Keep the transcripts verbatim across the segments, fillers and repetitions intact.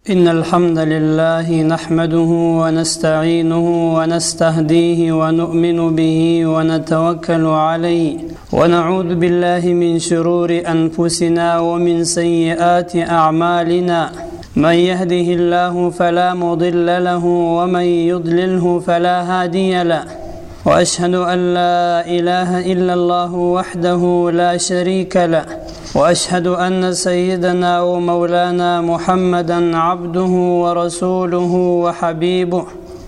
إن الحمد لله نحمده ونستعينه ونستهديه ونؤمن به ونتوكل عليه ونعوذ بالله من شرور أنفسنا ومن سيئات أعمالنا من يهده الله فلا مضل له ومن يضلله فلا هادي له وأشهد أن لا إله إلا الله وحده لا شريك له وأشهد أن سيدنا ومولانا محمدا عبده ورسوله وحبيبه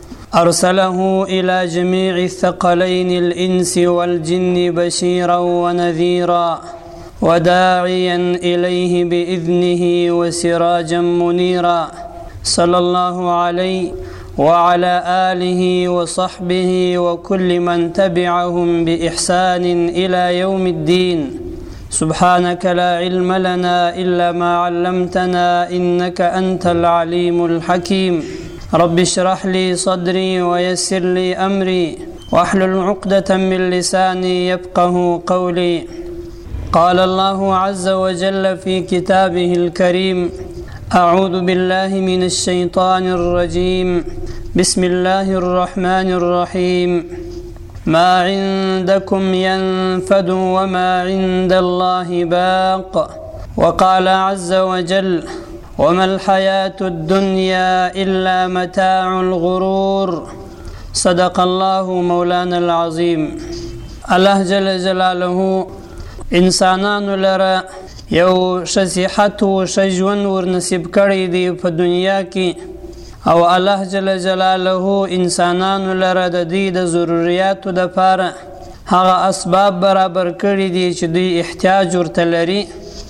أرسله إلى جميع الثقلين الإنس والجن بشيرا ونذيرا وداعيا إليه بإذنه وسراجا منيرا صلى الله عليه وعلى آله وصحبه وكل من تبعهم بإحسان إلى يوم الدين. سبحانك لا علم لنا إلا ما علمتنا إنك أنت العليم الحكيم. رب اشرح لي صدري ويسر لي أمري واحلل عقدة من لساني يفقه قولي. قال الله عز وجل في كتابه الكريم: أعوذ بالله من الشيطان الرجيم. بسم الله الرحمن الرحيم. ما عندكم ينفد وما عند الله باق. وقال عز وجل: وما الحياة الدنيا إلا متاع الغرور. صدق الله مولانا العظيم. الله جل جلاله انسانان لرا یو صحت و ژوند ورنصیب کړی دی په دنیا کې، او الله جل جلاله انسانانو لره د دوی د ضرورتو دپاره هغه اسباب برابر کړي دي چې دوی احتیاج ورته لري،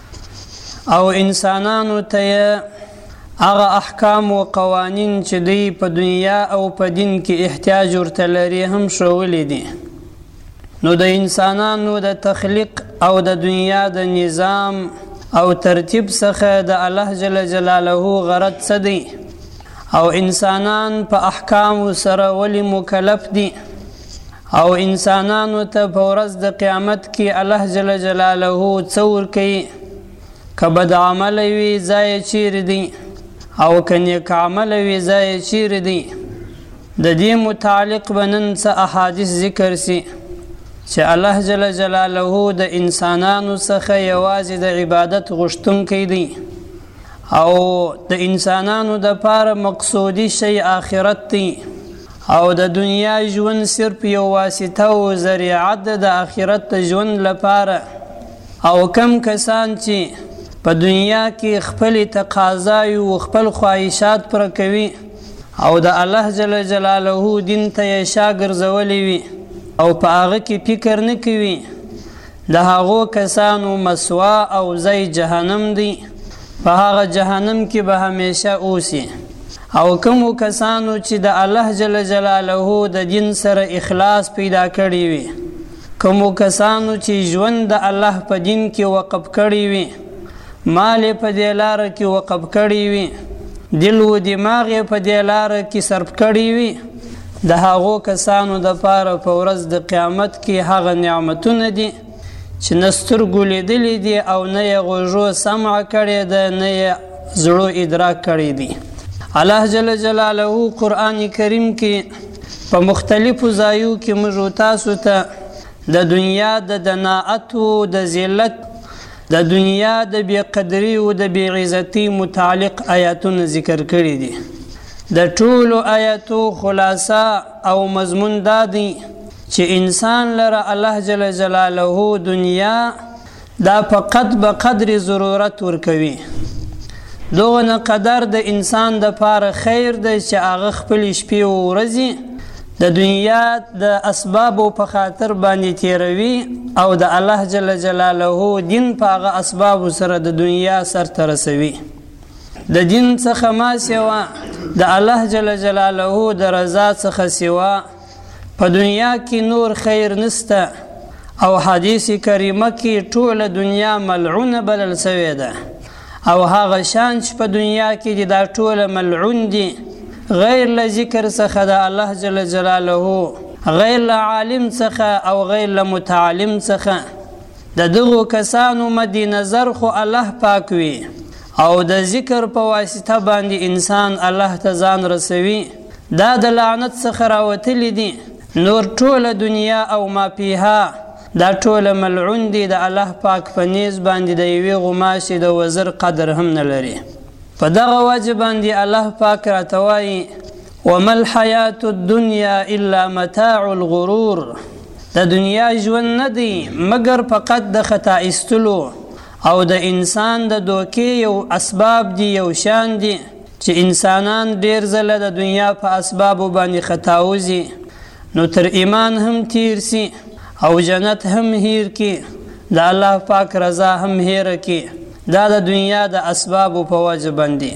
او انسانانو ته یې هغه احکام و قوانین چې دوی په دنیا او په دین کې احتیاج ورته لري هم ښوولي دي. نو د انسانانو د تخلیق او د دنیا د نظام او ترتیب څخه د الله جل جلاله غرض څه دی، او انسانان په احکام سره ولی مکلف دي، او انسانانو ته په ورځ د قیامت کې الله جل جلاله څه ورکوي، که بد عمل وي ځای چیرې دی، او که نیک عمل وي ځای چیرې دی. د دې متعلق به نن څه احادیث ذکر سي چې الله جل جلاله د انسانانو څخه یوازې د عبادت غوښتونکی دی، او د انسانانو دپاره مقصودی شی آخرت دی، او د دنیا ژوند صرف یو واسطه او ذریعه ده د آخرت د ژوند لپاره. او کم کسان چې په دنیا کې خپل تقاضای او خپل خواهشات پوره کوي، او د الله جل جلاله دین ته یې شا ګرځولی وي، او په هغه کې فکر نه کوي، د هغو کسانو مسوا او ځای جهنم دی، په هغه جهنم کې به همیشه اوسي. او کومو کسانو چې د الله جل جلاله د دین سره اخلاص پیدا کړی وي، کومو کسانو چې ژوند د الله په دین کې وقف کړی وي، مال په دې لاره کې وقف کړی وي، دل و دماغ په دې لاره کې صرف کړی وي، د هغو کسانو دپاره په ورځ د قیامت کې هغه نعمتونه دي چې نه سترګو لیدلي دي، او نه یې غوږو سمع کړې ده، نه یې زړو ادراک کړی دی. الله جل جلاله قرآن کریم کې په مختلفو ځایو کې موږ تاسو ته د دنیا د دناعت او د ذلت، د دنیا د بېقدري او د بېعزتي متعلق آیاتونه ذکر کړي دي. د ټولو آیاتو خلاصه او مضمون دا دی چې انسان لره الله جل جلاله دنیا دا فقط به قدر ضرورت ورکوي. دغه قدر د انسان د پاره خیر دی چې هغه خپل شپې او ورځې د دنیا د اسبابو په خاطر باندې تیروي، او د الله جل جلاله دین په هغه اسبابو سره د دنیا سرته رسوي. د دین څخه ما سوا د الله جل جلاله د رضا څخه سوا په دنیا کې نور خیر نسته، او حدیث کریمه کې ټوله دنیا ملعونه بلل سوې ده، او هغه شان چې په دنیا کې دا ټوله ملعون دي غیر له ذکر څخه د الله جل جلاله، غیر له عالم څخه او غیر له متعلم څخه. د دغو کسانو مد نظر خو الله پاک وي، او د ذکر په واسطه باندې انسان الله ته ځان رسوي دا د لعنت څخه راوتلی دي. نور ټوله دنیا او ما فيها دا ټوله ملعون دي، د الله پاک په نیز باندې د یوې غوماشې د وزر قدر هم نه لري. په دغه وجه باندې الله پاک راته وایي وما الحیاة الدنیا الا متاع الغرور، د دنیا ژوند نه دی مګر فقط د خطا ایستلو او د انسان د دوکې یو اسباب دي، یو شان دي چې انسانان ډیر ځله د دنیا په اسبابو باندې خطا وځي نو تر ایمان هم تیر سي او جنت هم هیر کی، د الله پاک رضا هم هیر کی. دا د دنیا د اسبابو په وجه باندې.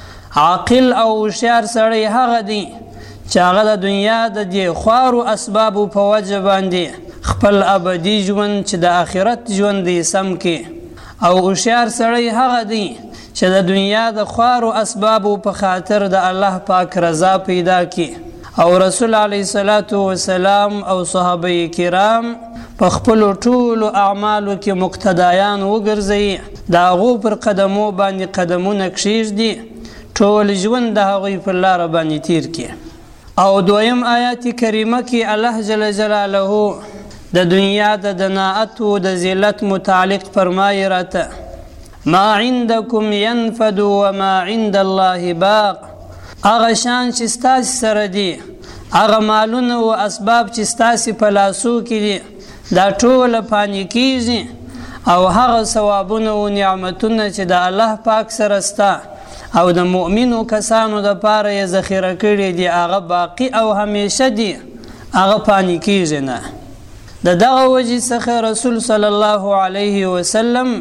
عاقل او هوښیار سړی هغه دی چې هغه د دنیا د دې خوارو اسبابو په وجه باندې خپل ابدي ژوند چې د آخرت ژوند دی سم کی. او هوښیار سړی هغه دی چې د دنیا د خوارو اسبابو په خاطر د الله پاک رضا پیدا کی. او رسول علیه الصلاة والسلام او صحابه کرام په خپلو ټولو اعمالو کې مقتدایان وګرځوي، د هغو پر قدمو باندې قدمونه کښېږدي، ټول ژوند د هغوی پر لاره باندې تیر کړي. او دویم آیات کریمه کې الله جل جلاله د دنیا د دناءت او د ذلت متعلق فرمایي راته ما عندکم ینفد وما عند الله باق، هغه شان چې ستاسې سره دي، هغه مالونه او اسباب چې ستاسې په لاسو کې دي دا ټوله پانې کېږي، او هغه ثوابونه او نعمتونه چې د الله پاک سره سته او د مؤمنو کسانو دپاره یې ذخیره کړي دي هغه باقي او همیشه دي، هغه پانې کېږي نه. د دغه وجې څخه رسول صلی الله علیه وسلم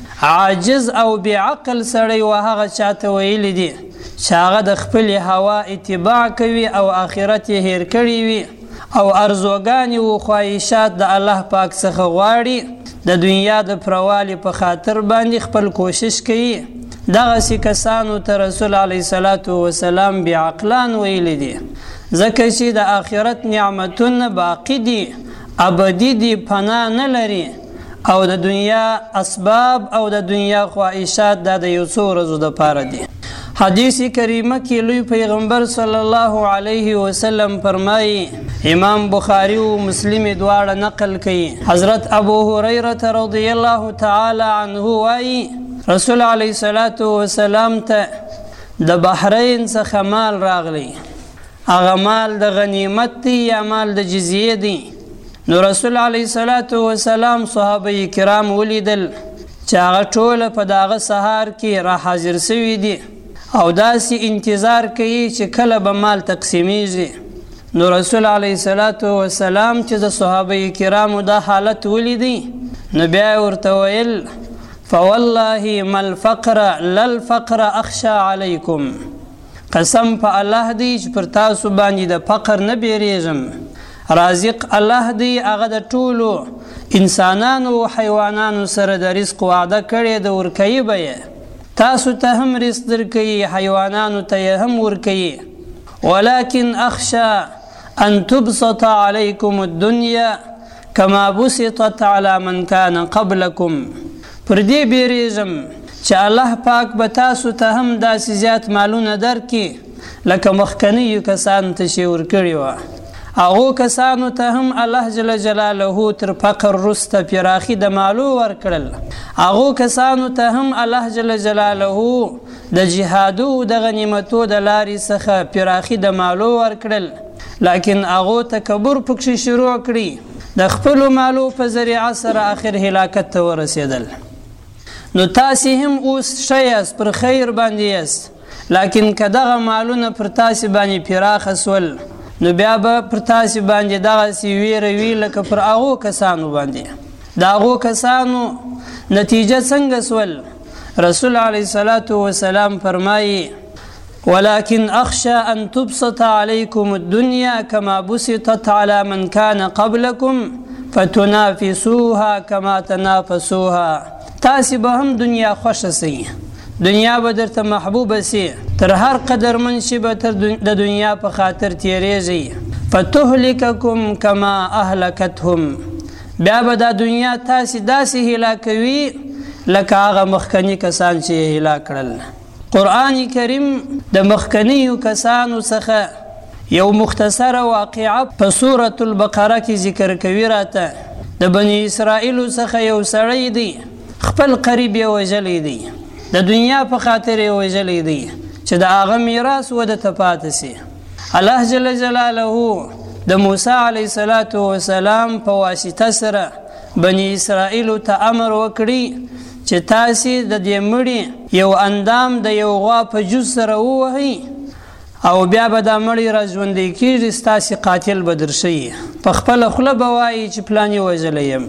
عاجز او بېعقل سړی و هغه چاته ویلی دي چې هغه د خپلې هوا اتباع کوي او آخرت یې هیر کړی وي او ارزوګانې و خواهشات د الله پاک څخه غواړي، د دنیا د پروالي په خاطر باندې خپل کوشش کوي. دغسې کسانو ته رسول علیه الصلاة وسلام بېعقلان ویلی دي، ځکه چې د آخرت نعمتونه باقي دي، ابدي دي، پناه نه لري، او د دنیا اسباب او د دنیا خواهشات دا د یو څو ورځو دپاره دي. حدیث کریمه کې لوی پیغمبر صلی الله علیه وسلم فرمایي، امام بخاری و مسلم دواړه نقل کوي، حضرت ابو هریره رضی الله تعالی عنه وایي رسول علیه الصلاة والسلام ته د بحرین څخه مال راغلی، هغه مال د غنیمت دی یا مال د جزیه دی. نو رسول علیه الصلاة والسلام صحابه کرام ولیدل چې هغه ټوله په دغه سهار کې را حاضر سوي دي او داسې انتظار کوي چې کله به مال تقسیمیږي. نو رسول علیه الصلاة والسلام چې د صحابه کرامو دا حالت ولیدی نو بیا ورته ویل فوالله ما الفقر للفقر اخشى علیکم، قسم په الله دی چې پر تاسو باندې د فقر نه بیریږم، رازق الله دی، هغه د ټولو انسانانو او حیوانانو سره د رزق وعده کړې د ورکوي به یې، تاسو ته هم رزق درکوي، حیوانانو ته یې هم ورکوي. ولكن اخشى ان تبسط عليكم الدنيا كما بسطت على من كان قبلكم، پر دې بیریږم چې الله پاک به تاسو ته هم داسې زیات مالونه درکړي لکه مخکنیو کسانو ته چې ورکړي وه. هغو کسانو ته هم الله جل جلاله تر فقر وروسته پراخي د مالو ورکړل، هغو کسانو ته هم الله جل جلاله د جهادو د غنیمتو د لارې څخه پراخي د مالو ورکړل، لیکن هغو تکبر پکښې شروع کړي، د خپلو مالو په ذریعه سره آخر هلاکت ته ورسېدل. نو تاسې هم اوس ښه یاست، پر خیر باندې یاست، لیکن که دغه مالونه پر تاسې باندې پراخه سول نو بیا به پر تاسې باندې دغسې ویره وي لکه پر هغو کسانو باندې. د هغو کسانو نتیجه څنګه سول؟ رسول علیه الصلاة والسلام فرمایي ولكن اخشى ان تبسط عليكم الدنيا كما بسطت على من كان قبلكم فتنافسوها كما تنافسوها، تاسې به هم دنیا خوښه سي، دنیا به درته محبوبه سي، تر هر قدر من شي به تر د دنیا په خاطر تیریږي، فتهلککم کما اهلکتهم، بیا به دا دنیا تاسې داسې هلاکوي لکه هغه مخکني کسان چې یې هلاک کړل. قرآن کریم د مخکنیو کسانو څخه یو مختصره واقعه په سورة البقره کې ذکر کوي راته. د بني اسرائیلو څخه یو سړی دی، خپل قریب یې وژلی دی، د دنیا په خاطر یې وژلی دی چې د هغه میراث وده ته پاتې سي. الله جل جلاله د موسی علیه السلام په واسطه سره بني اسرائیلو ته امر وکړي چې تاسې د دې مړي یو اندام د یو غوا په جوز سره ووهئ او بیا به دا مړی را ژوندی کېږي، ستاسې قاتل به درشي، په خپله خوله به وایي چې پلان یې وژلی یم.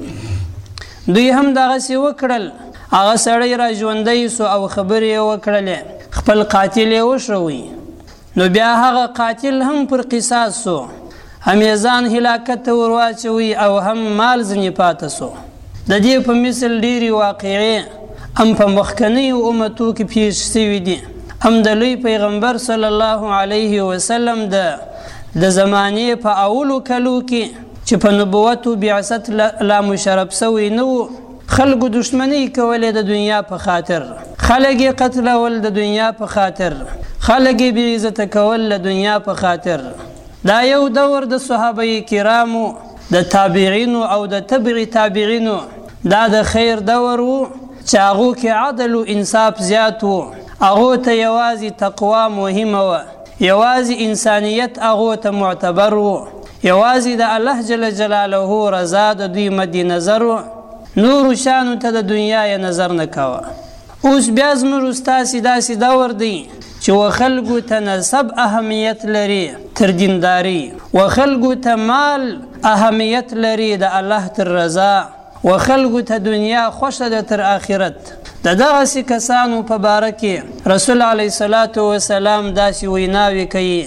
دوی هم دغسې وکړل. هغه سړی را ژوندی سو او خبرې یې وکړلې، خپل قاتل یې وشوی. نو بیا هغه قاتل هم پر قصاص سو، هم یې ځان هلاکت ته ورواچوي او هم مال ځنې پاته سو. د دې په مثل ډېرې واقعې هم په مخکنیو امتو کې پیښ سوي دي. هم د لوی پیغمبر صلی الله علیه وسلم د د زمانې په اولو کلو کې چې په نبوت و بعثت لا مشرف سوی نه و، خلکو دشمنی کولې د دنیا په خاطر، خلک یې قتلول د دنیا په خاطر، خلک یې بې عزته کول د دنیا په خاطر. دا یو دور د صحابه کرامو، د تابعینو او د تبع تابعینو، دا د خیر دور و چې هغو کې عدل و انصاف زیات و. هغو ته یوازې تقوا مهمه وه، یوازې انسانیت هغو ته معتبر و، یوازې د الله جل جلاله رضا د دوی مد نظر و، نورو شانو ته د دنیا یې نظر نه کوه. اوس بیا زموږ ستاسې داسې دور دی چې و خلکو ته نسب اهمیت لري تر دینداري، و خلکو ته مال اهمیت لري د الله تر رضا، و خلکو ته دنیا خوښه ده تر آخرت. د دغسې کسانو په باره کې رسول علیه الصلاة وسلام داسې ویناوې کوي: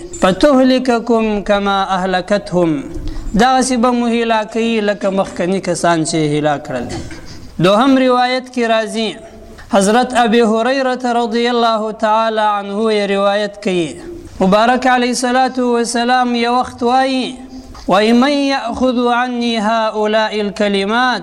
فتهلککم کما اهلکتهم، دغسې به مو هلاکوي لکه مخکني کسان چې هلاک کړل. دوهم روایت کې راځي، حضرت ابي هريره رضی الله تعالی عنه یې روایت کوي، مبارک علیه الصلاة وسلام یو وخت وایي: وای من یأخذ عنی هؤلاء الکلمات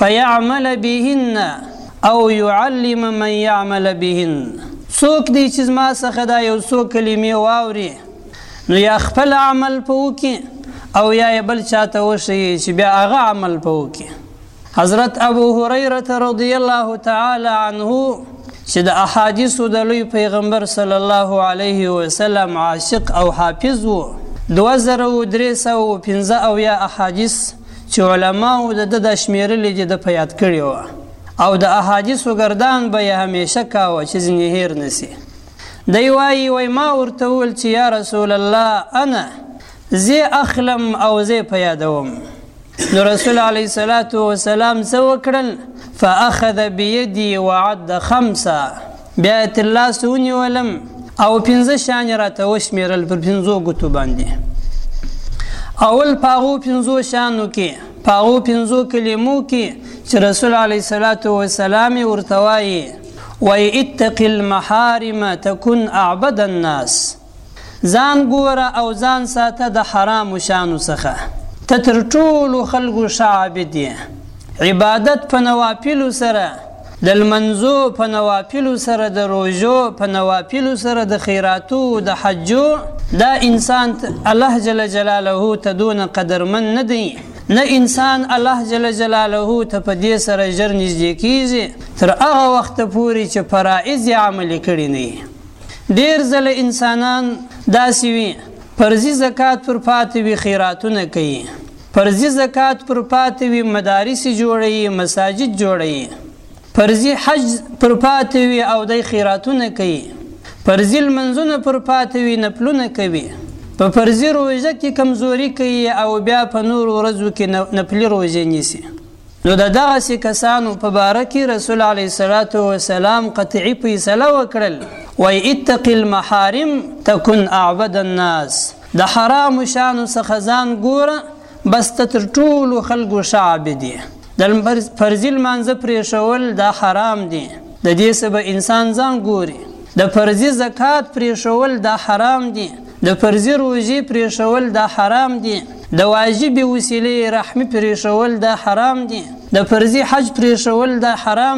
فیعمل بهن او یعلم من یعمل بهن. څوک دی چې زما څخه دا یو څو کلمې واوري، نو یا خپل عمل په وکړي او یا یې بل چاته وښیي چې بیا هغه عمل په وکړي. حضرت ابو هریره رضی الله تعالی عنه چې د احادیثو د لوی پیغمبر صلی الله علیه وسلم عاشق او حافظ و، دوه زره و درې سوه و پنځه اویا احادیث چې علماو د ده د شمېرلې دي د په یاد کړي وه، او د احادیثو ګردان به یې همیشه کاوه چې ځینې هیر نسي. دی وایي: وای ما ورته وویل چې یا رسول الله انا، زه اخلم او زه په یادوم. نو رسول علیه الصلاة وسلام څه وکړل؟ فاخذ بیدي وعد خمسه، بیا یې تر لاس ونیولم او پنځه شیان یې راته وشمېرل پر پنځو ګوتو باندې. اول په هغو پنځو شیانو کې، په هغو پنځو کلمو کې چې رسول علیه الصلاة وسلام یې ورته وایي: وایي اتق المحارم تکن اعبد الناس، ځان ګوره او ځان ساته د حرامو شیانو څخه، ته تر ټولو خلکو ښه عابد یې. عبادت په نوافلو سره، د لمنځو په نوافلو سره، د روژو په نوافلو سره، د خیراتو، د حجو، دا انسان الله جل جلاله ته دونه قدرمن نه دی. نه انسان الله جل جلاله ته په دې سره ژر نږدې کیږي تر هغه وخته پورې چې فرائض یې عملي کړي نه وي. ډېر ځله انسانان داسې وي فرضي زکات پر پاتې وي خیراتونه کوي، فرضي زکات پر پاتې وي مدارس جوړوي، مساجد جوړوي، فرضي حج پر پاتې وي او دی خیراتونه کوي، فرضي لمنځونه پر پاتې وي نفلونه کوي، په فرضي روژه کې کمزوري کوي او بیا په نورو ورځو کې نفلي روژې نیسي. نو د دغسې کسانو په باره کې رسول علیه الصلاة وسلام قطعي فیصله وکړل: وای اتق المحارم تکن اعبد الناس، د حرامو شیانو څخه ځان ګوره، بس ته تر ټولو خلکو ښه عابد یې. د فرضي لمانځه پرېښول دا حرام دی، د دې څه به انسان ځان ګوري. د فرضي زکات پرېښول دا حرام دی، د فرضي روژې پرېښول دا حرام دی، د واجبې وسیلې رحمي پرېښول دا حرام دی، د فرضي حج پرېښول دا حرام دی،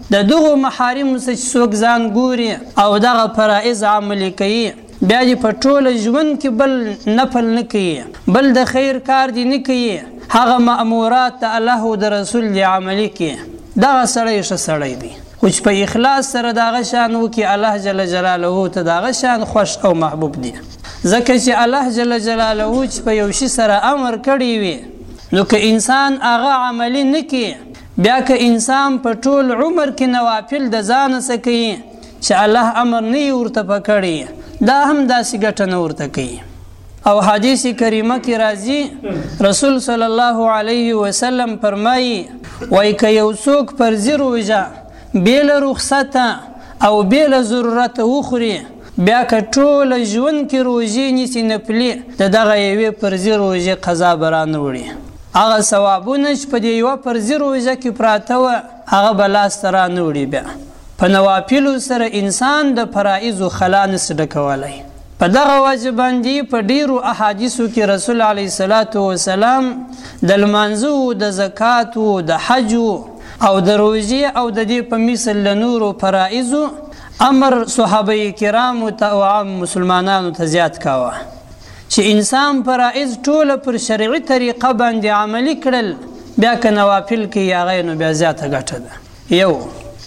د دغو محارمو څخه چې څوک ځان ګوري او دغه فرایض عملي کوي بیا دې په ټوله ژوند کې بل نفل نه کوي بل د خیر کار دې نه کوي هغه مأمورات د الله او د رسول دې عملي کوي دغه سړی ښه سړی دی خو چې په اخلاص سره دغه شان وکړي الله جل جلاله ته دغه شان خوښ او محبوب دی ځکه چې الله جل جلاله چې په یو شي سره امر کړی وي نو که انسان هغه عملي نه کوي بیا که انسان په ټول عمر کې نوافل د ځانه څخه کوي چې الله امر نه یې ورته په کړی دا هم داسې ګټه نه ورته کوي او حدیث کریمه کې راځي رسول صلی الله علیه وسلم فرمایي وایي که یو څوک فرضي روژه بېله رخصته او بېله ضرورت وخوري بیا که ټوله ژوند کې روژې نیسي نفلي د دغه یوې فرضي روژې قضا به رانه وړي هغه ثوابونه چې په دې یوه فرضي روژه کې پراته وه هغه به لاسته رانه وړي بیا په نوافلو سره انسان د فرایضو خلا نسي ډکولی په دغه وجه باندې په ډیرو احادیثو کې رسول علیه الصلاة وسلام د لمانځو د زکاتو د حجو او د روژې او د دې په مثل له نورو فرایضو امر صحابه کرامو ته او عام مسلمانانو ته زیات کاوه چې انسان فرایض ټوله پر شرعي طریقه باندې عملي کړل بیا که نوافل کوي هغه نو بیا زیاته ګټه ده یو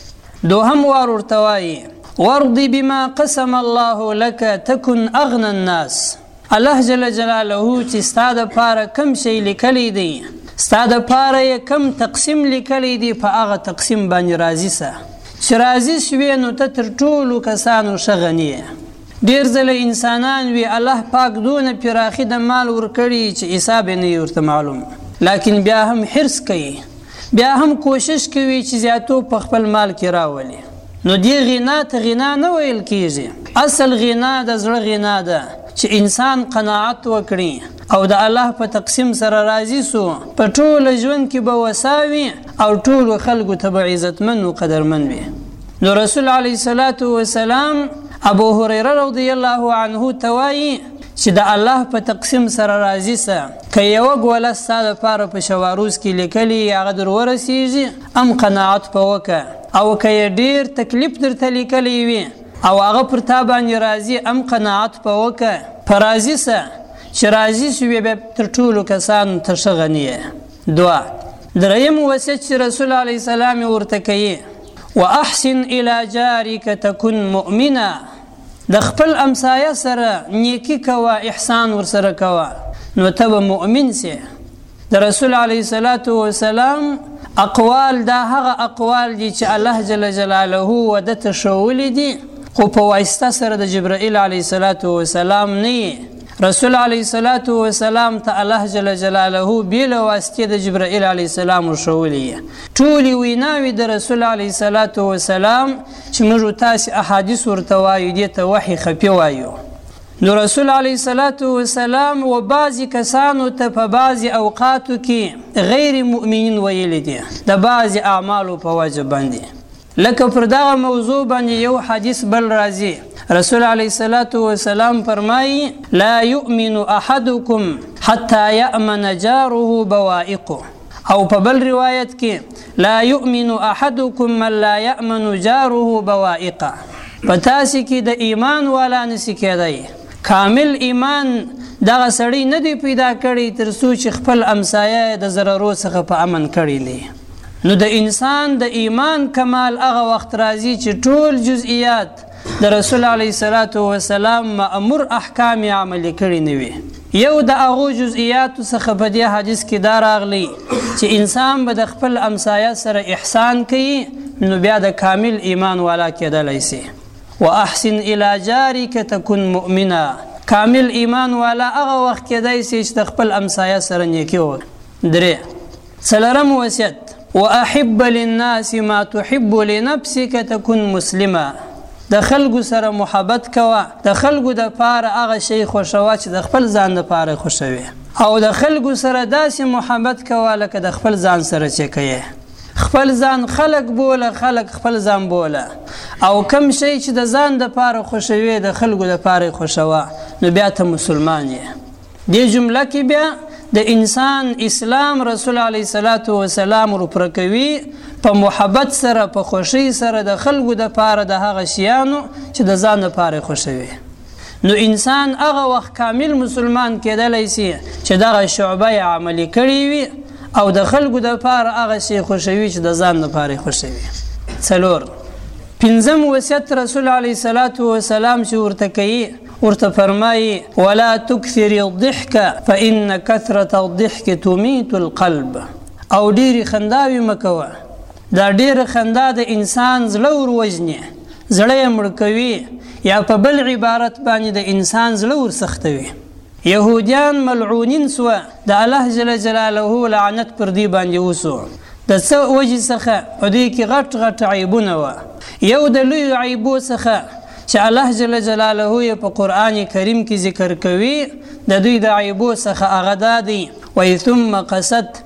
دوهم وار ورته وایي وارض بما قسم الله لك تكن اغنى الناس الله جل جلاله چې ستا دپاره کم شی لیکلی دی ستا دپاره یې کم تقسیم لیکلی دی په هغه تقسیم باندې راضي سه چې راضي شوې نو ته تر ټولو کسانو ښه غني یې ډېر ځله انسانان وي الله پاک دونه پراخي د مال ورکړي چې حساب یې نه ورته معلوم لکن بیا هم حرص کوي بیا هم کوشش کوي چې زیاتو په خپل مال کې راولي نو دې غنا ته غنا نه ویل کیږي اصل غنا د زړه غنا ده چې انسان قناعت وکړي او د الله په تقسیم سره راضي سو په ټول ژوند کې به وساوي او ټول خلکو ته به عزتمن او قدرمن وي نو رسول علیه الصلاة والسلام ابو هريره رضی الله عنه توایي چې د الله په تقسیم سره راضي سه که یوه ګوله ستا دپاره په شواروز کې لیکلي هغه در ورسیږي ام قناعت په وکړه او که یې ډېر تکلیف درته لیکلی وي او هغه پر تا باندې راضي ام قناعت په وکړه په راضي سه چې راضي شوې بیا تر ټولو کسانو ته ښه غني یې دوه دریم وصیت چې رسول علیه السلام ورته کوي واحسن الى جارك تكن مؤمنا د خپل امسایه سره نیکی کوه احسان ورسره کوه نو ته به مؤمن سې د رسول علیه الصلاة والسلام اقوال دا هغه اقوال دي چې الله جل جلاله وده ته ښوولي دي خو په واسطه سره د جبرائیل علیه الصلاة والسلام نه رسول علیه الصلاة والسلام ته الله جل جلاله بېله واسطې د جبرائیل علیه السلام ورښولي ټولې ویناوې د رسول علیه الصلاة والسلام چې موږ تاسې احادیث ورته وایو دې ته وحي خفي وایو نو رسول علیه الصلاة والسلام و بعضې کسانو ته په بعضې اوقاتو کې غیر مؤمنین ویلی دي د بعضې اعمالو په وجه باندې لکه پر دغه موضوع باندې یو حدیث بل راځي رسول علیه الصلاة والسلام فرمایي لا یؤمن احدکم حتی یأمن جاره بوائقه او په بل روایت کې لا یؤمن احدکم من لا یأمن جاره بوائقه په تاسې کې د ایمان والا نسی کېدی کامل ایمان دغه سړی نه دی پیدا کړی تر څو چې خپل امسایه د ضررو څخه په امن کړی دی نو د انسان د ایمان کمال هغه وخت راځي چې ټول جزئیات د رسول علیه الصلاة والسلام مأمور احکام عملي کړي نه وي یو د هغو جزئیاتو څخه په دې حدیث کې دا راغلی چې انسان به د خپل امسایه سره احسان کوي نو بیا د کامل ایمان والا کېدلی سي واحسن الى جارك تكن مؤمنا کامل ایمان والا هغه وخت کېدی سي چې د خپل امسایه سره نیکي وکړي درې څلورم وصیت واحب للناس ما تحب لنفسك تكن مسلما د خلکو سره محبت کوه د خلکو د پاره هغه شی خوښوه چې د خپل ځان د پاره خوښوي او د خلکو سره داسې محبت کوه لکه د خپل ځان سره چې کوي خپل ځان خلک بوله خلک خپل ځان بوله او کم شی چې د ځان د پاره خوښوي د خلکو د پاره خوښوه نو بیا ته مسلمان یې دې جمله کې بیا د انسان اسلام رسول علیه الصلاة والسلام ورپرکوي په محبت سره په خوشی سره د خلکو د پاره د هغه شیانو چې د ځان لپاره خوشوي. نو انسان هغه وخت کامل مسلمان کېدلی سي چې دغه شعبه عملي کړې وي او د خلکو د پاره هغه شی خوشوي چې د ځان لپاره خوشوي. څلور پنځم وصیت رسول علیه الصلاة والسلام چې ورته کوي، ورته فرمایي ولا تکثر الضحك فإن كثرة الضحك تميت القلب. او ډېرې خنداوې مه کوه، دا ډېره خندا د انسان زړه وروژني، زړه یې مړ کوي، یا په بل عبارت باندې د انسان زړه ورسختوي. یهودیان ملعونین سوه، د الله جل جلاله لعنت پر دې باندې وسو. د څه وجې څخه په دې کې غټ غټ عیبونه وه. یو د لویو عیبو څخه چې الله جل جلاله یې په قرآن کریم کې ذکر کوي، د دوی د عیبو څخه هغه دا دی وایي ثم قست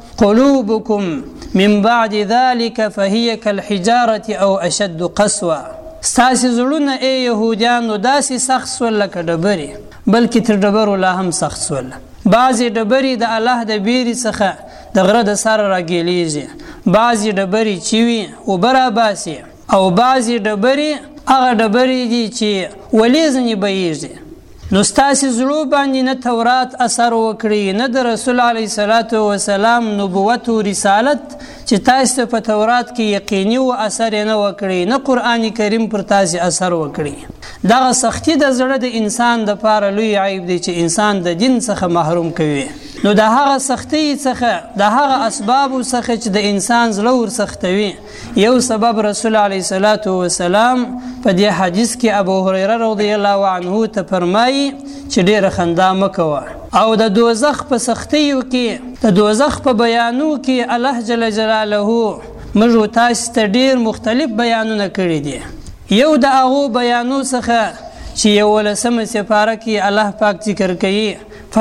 قلوبکم من بعد ذلك فهي كالحجارة او اشد قسوه. ستاسې زړونه ای یهودیانو داسې سخت سول لکه ډبرې، بلکې تر ډبرو لا هم سخت سول. بعضې ډبرې د الله د بیرې څخه د غره د سره راګیلیږي، بعضې ډبرې چې وي اوبه راباسي، او بعضې ډبرې هغه ډبرې دي چې ولیځنې بهیږي. نو ستاسې زړو باندې نه تورات اثر وکړي، نه د رسول علیه الصلاة والسلام نبوت و رسالت چې تاسې ته په تورات کې یقیني و اثر یې نه وکړي، نه قرآن کریم پر تاسې اثر وکړي. دغه سختي د زړه د انسان دپاره لوی عیب دی چې انسان د دین څخه محروم کوي. نو د هغه سختۍ څخه، د هغه اسبابو څخه چې د انسان زړه ورسختوي، یو سبب رسول علیه الصلاة والسلام په دې حدیث کې ابو هریره رضی الله عنه ته فرمایي چې ډېره خندا مه کوه. او د دوزخ په سختیو کې، د دوزخ په بیانو کې الله جل جلاله موږ تاسو ته ډېر مختلف بیانونه کړي دي. یو د هغو بیانو څخه چې یولسمه سپاره کې الله پاک ذکر کوي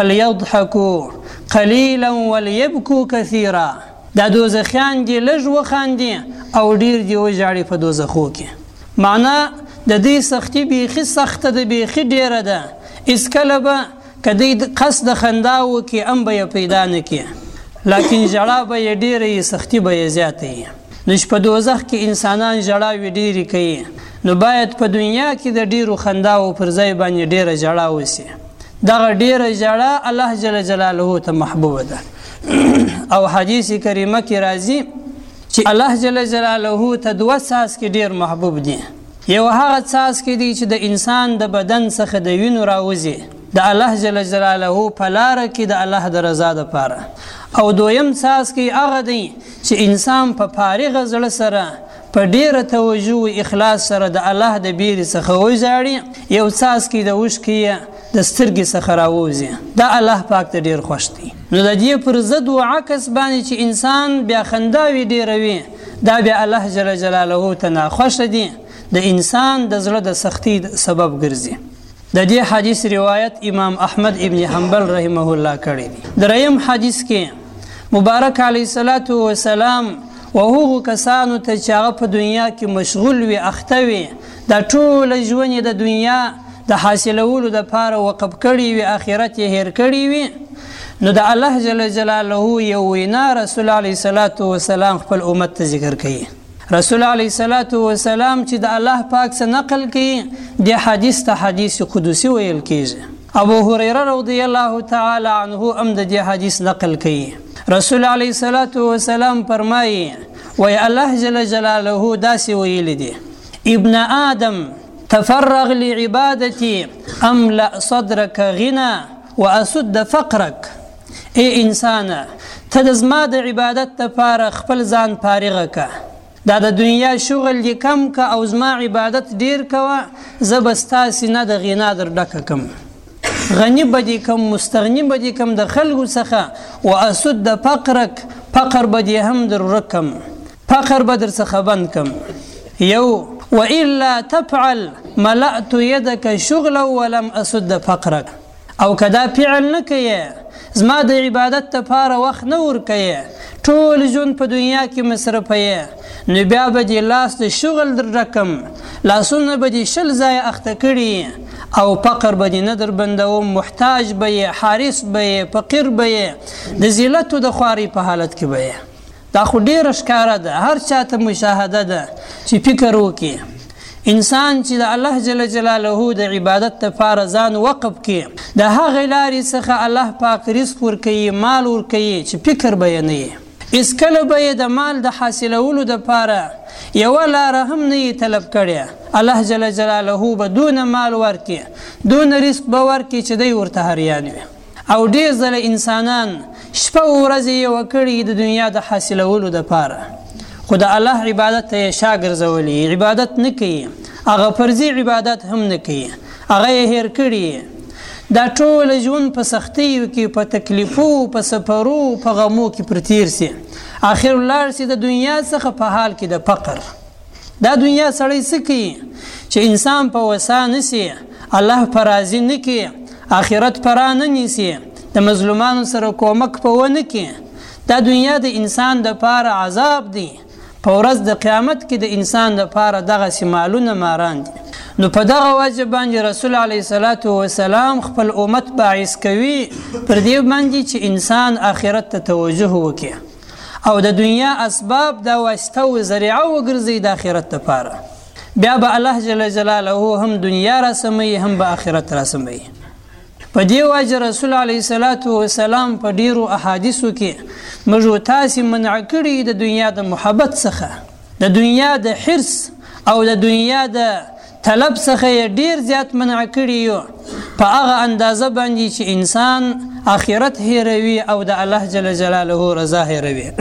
فلیضحکوا قلیلا ولیبکوا کثیرا. دا دوزخیان دي لږ وخاندي او ډېر دي وژاړي په دوزخو کې. معنا د دې سختي بیخي سخته ده، بیخي ډېره ده. هېڅکله به که دوی قصد خندا وکړي هم به یې پیدا نه کړي، لکن ژړا به یې ډېره وي، سختي به یې زیاته وي. نو چې په دوزخ کې انسانان ژړاوې ډېرې کوي، نو باید په دنیا کې د ډېرو خنداو پر ځای باندې ډېره ژړا وسي. دغه ډېره ژړا الله جل جلاله ته محبوبه ده. او حدیث کریمه کې راځي چې الله جل جلاله ته دوه څاڅکي ډېر محبوب دي. یو هغه څاڅکی دی چې د انسان د بدن څخه د وینو راوځي د الله جل جلاله په لاره کې د الله د رضا دپاره. او دویم څاڅکی هغه دی چې انسان په فارغه زړه سره په ډیره توجه او اخلاص سره د الله د بیرې څخه وژاړي. یو څاڅکی د اوښکې د سترګې څخه راوځي، دا الله پاک ته ډیر خوښ دی. نو د دې پر ضد و عکس باندې چې انسان بیا خنداوي ډیروي، دا بیا الله جل جلاله ته ناخوښه دی، د انسان د زړه د سختی سبب ګرځي. د دې حدیث روایت امام احمد ابن حنبل رحمه الله کړی دی. دریم حدیث کې مبارک علیه الصلاة والسلام وهغو کسانو ته چې هغه په دنیا کې مشغول وي، اخته وي، د ټوله ژوند د دنیا د حاصلولو دپاره وقف کړي وي، آخرت یې هیر کړي وي، نو د الله جل جلاله یو وینا رسول علیه الصلاة والسلام خپل امت ته ذکر کوي. رسول علیه الصلاة والسلام چې د الله پاک څخه نقل کوي، د حدیث ته حدیث قدسی ویل کیږي. ابو هریره رضی الله تعالی عنه هم د دې حدیث نقل کوي. رسول علیه الصلاة والسلام فرمایي وی الله جل جلاله داسې ویلی دی: ابن آدم تفرغ لعبادتي املأ صدرك غنى واسد فقرك. ای انسانه، ته د زما د عبادت دپاره خپل ځان فارغه که، دا د دنیا شغل دې کم که او زما عبادت ډیر کوه، زه به ستاسې نه د غنا در ډکه کم، غنی به دې کم، مستغني به دې کم د خلکو څخه، و اسد فقرک، فقر به دې هم در ورکم، فقر به در څخه بند کم. یو وإلا تفعل ملأت يدك شغلا ولم اسد فقرك. او کدا فعل نه کوي، زما د عبادت دپاره وخت نه ورکوي، ټول ژوند په دنیا کې مصرفوي، نو بیا به دې لاس د شغل در رقم، لاسونه به دې شل ځایه اخته کړي، او فقر به دې نه در بندوم، محتاج به یې، حارس به یې، فقیر به یې، د ذلت او د خوارۍ په حالت کې به یې. دا خو ډېره ښکاره ده، هر چا ته مشاهده ده چې فکر وکړي. انسان چې د الله جل جلاله د عبادت لپاره ځان وقف کړي، د هغې لارې څخه الله پاک رزق ورکوي، مال ورکوي چې فکر به یې نه وي. هېڅکله به یې د مال د حاصلولو دپاره یوه لاره هم نه یې طلب کړې. الله جل جلاله به دونه مال ورکړي، دونه رزق به ورکړي چې دی ورته حریان وي. او ډېر ځله انسانان شپه و ورځې یې وکړي د دنیا د حاصلولو دپاره، خو د الله عبادت ته یې شا ګرځولي، عبادت نه کوي، هغه فرضي عبادت هم نه کوي، هغه یې هېر کړي. دا ټوله ژوند په سختیو کې، په تکلیفو، په سفرو، په غمو کې پر تیر سي، آخر ولاړ سي د دنیا څخه په حال کې د فقر. دا دنیا سړی څه کوي چې انسان په وسا نه سي، الله په راضي نه کړي، آخرت په را نه نیسي، د مظلومانو سره کومک په ونه کړي. دا دنیا د انسان دپاره عذاب دی، په ورځ د قیامت کې د انسان دپاره دغسې مالونه ماران دي. نو په دغه وجه باندې رسول علیه الصلاة وسلام خپل امت باعث کوي پر دې باندې چې انسان آخرت ته توجه وکړي او د دنیا اسباب دا واسطه و ذریعه وګرځي د آخرت دپاره. بیا به الله جل جلاله هم دنیا راسموي، هم به آخرت راسموي. په دې وجه رسول علیه الصلاة وسلام په ډیرو احادیثو کې موږ تاسې منع کړي د دنیا د محبت څخه، د دنیا د حرص او د دنیا د طلب څخه یې ډیر زیات منع کړي یو په هغه اندازه باندې چې انسان آخرت هیروي او د الله جل جلاله رضا هیروي.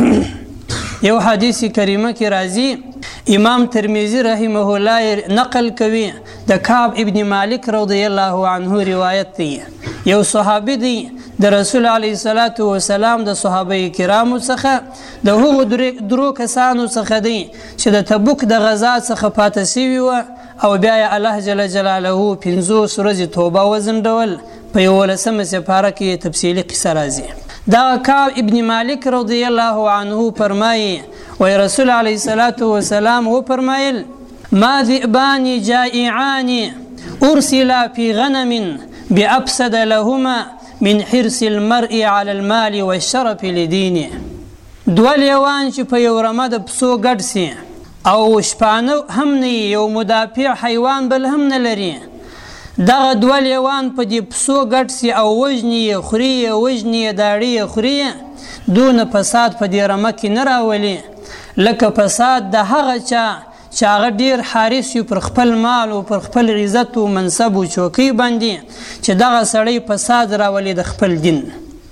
یو حدیث کریمه کې راځي، امام ترمذی رحمه الله نقل کوي، د کعب ابن مالک رضی الله عنه روایت دی. یو صحابي دی د رسول علیه الصلاة وسلام د صحابه کرامو څخه، د هغو درو کسانو څخه دی چې د تبوک د غزا څخه پاته سوي وه او بیا یې الله جل جلاله پنځوس ورځې توبه وځنډول. په یولسمه سپاره کې تفصیلي قصه راځي. دا کعب ابن مالک رضی الله عنه فرمایي، وی رسول علیه الصلاة وسلام وفرمایل: ما ذئبان جائعان ارسلا فی غنم بأفسد لهما من حرص المرء على المال والشرف لدینه. دوه لیوان چې په یو رمه د پسو ګډ سي او شپانه هم نه یو مدافع حیوان بل هم نه لري، دغه دوه لیوان په دې پسو ګډ سي او وژني یې، خوري یې، وژني یې، داړي یې خوري، دونه فساد په دې رمه کې نه راولي لکه فساد د هغه چا چې هغه ډېر حارس وي پر خپل مال او پر خپل عزت و منصب و چوکۍ باندې، چې دغه سړی فساد راولي د خپل دین.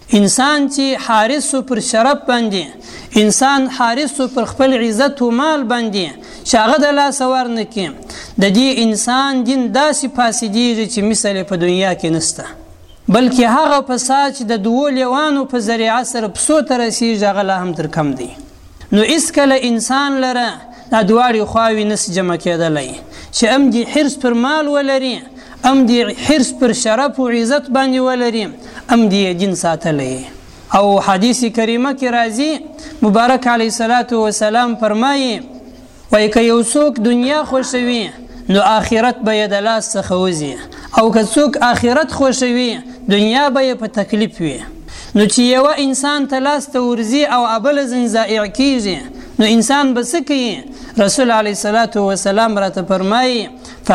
انسان چې حارس و پر شرف باندې، انسان حارس و پر خپل عزت و مال باندې چې هغه د لاسه ورنه کړي، د دې انسان دین داسې فاسدېږي چې مثل په دنیا کې نسته. بلکې هغه فساد چې د دوو لیوانو په ذریعه سره پسو ته رسېږي هغه لا هم تر کم دی. نو هېڅکله انسان لره دا دواړې خواوې نس جمع کېدلی چې هم دې حرص پر مال ولري، هم دې حرص پر شرف و عزت باندې ولري، هم دې دین ساتلی. او حدیث کریمه کې راځي، مبارک علیه الصلاة وسلام فرمایي، وایي که یو څوک دنیا خوښوي نو آخرت به یې د لاس څخه وځي، او که څوک آخرت خوښوي دنیا به یې په تکلیف وي. نو چې یوه انسان ته لاس ته ورځي او بله ځین ضایع کېږي نو انسان به څه کوي؟ رسول علیه الصلاة وسلام راته فرمایي: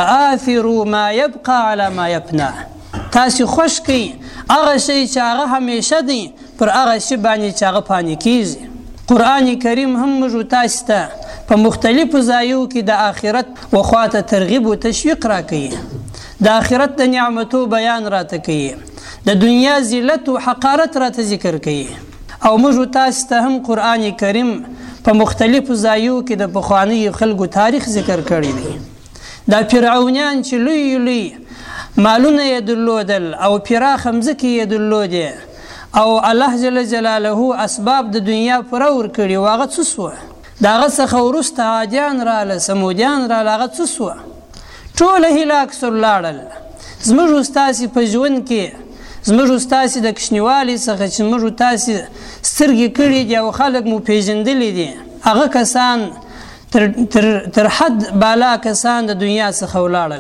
فآثروا ما یبقى علی ما یفنا. تاسې خوښ کوئ هغه شی چې هغه همیشه دی پر هغه شي باندې چې هغه فاني کېږي. قرآن کریم هم موږ تاسې ته په مختلفو ځایو کې د آخرت و خواته ترغیب و تشویق راکوي، د آخرت د نعمتو بیان راته کوي، د دنیا ذلت و حقارت راته ذکر کوي. او موږ تاسې ته هم قرآن کریم په مختلفو ځایو کې د پخوانیو خلکو تاریخ ذکر کړی دی. دا فرعونیان چې لوی لوی مالونه یې درلودل او پراخه مځکې یې درلودې او الله جل جلاله اسباب د دنیا پوره ورکړي و، هغه څه سوه؟ د هغه څخه وروسته عادیان راله، سمودیان راله، هغه څه سوه؟ ټوله هلاک سول، لاړل. زموږ ستاسې په ژوند کې، زموږ ستاسې د کوچنیوالي څخه چې موږ تاسې سترګې کړي دي او خلک مو پېژندلي دي، هغه کسان تر, تر, تر حد بالا کسان د دنیا څخه ولاړل.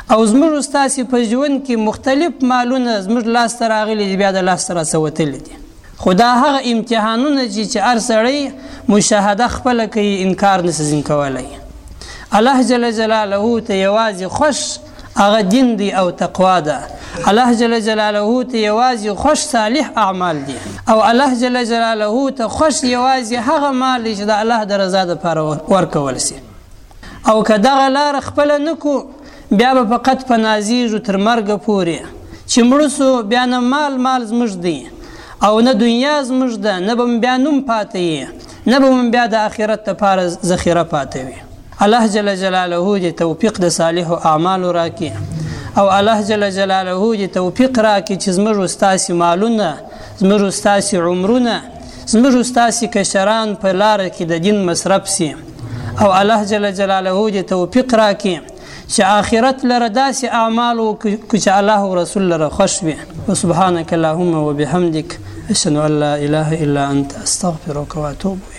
او زموږ ستاسې په ژوند کې مختلف مالونه زموږ لاسته راغلي دي بیا د لاسته راڅوتلي دي خو دا هغه امتحانونه چې چې هر سړی مشاهده خپله کوي انکار نه سي کولی الله جل جلاله ته یوازې خوش هغه دین دی او تقوا ده الله جل جلاله ته یوازې خوش صالح اعمال دي او الله جل جلاله ته خوش یوازې هغه مال چې د الله د رضا دپاره ورکول سي او که دغه لاره خپله نه کو بیا به فقط په نازیږو تر مرګه پورې چې مړه سو بیا نه مال مال زموږ دی او نه دنیا زموږ ده نه به بیا نوم پاته یي نه به بیا د آخرت دپاره ذخیره پاته وي الله جل جلاله دې توفیق د صالحو اعمالو راکړي او الله جل جلاله دې توفیق راکړي چې زموږ ستاسې مالونه زموږ ستاسې عمرونه زموږ ستاسې کشران په لاره کې د دین مصرف سي او الله جل جلاله دې توفیق راکړي چې آخرت لره داسې اعمال وکړي چې الله او رسول لره خوش وي وسبحانك اللهم وبحمدك أشهد أن لا إله إلا أنت أستغفرك وأتوب